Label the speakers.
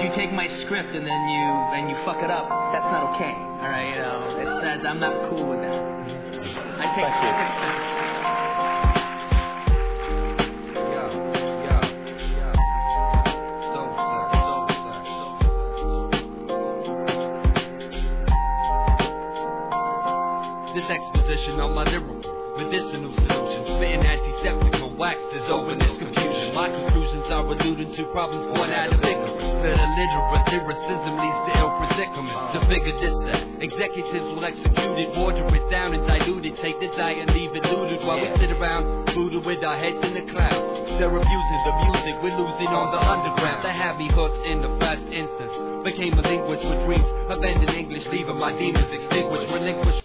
Speaker 1: you take my script and then you fuck it up, that's not okay. All right, you know, I'm not cool with that. I take.
Speaker 2: This exposition on my lyrical, medicinal solutions, spitting antiseptic on wax, dissolving this confusion. My conclusions are alluding to problems born out of ignorance. That illiterate lyricism leads to ill predicaments. To figure this out, executives will execute it, water it down and dilute it, take the diet and leave it looted while we sit around, booted with our heads in the clouds. They're abusing the music, we're losing on the underground. They had me hooked in the first instance, became a linguist with dreams of ending English, leaving my demons extinguished, relinquished.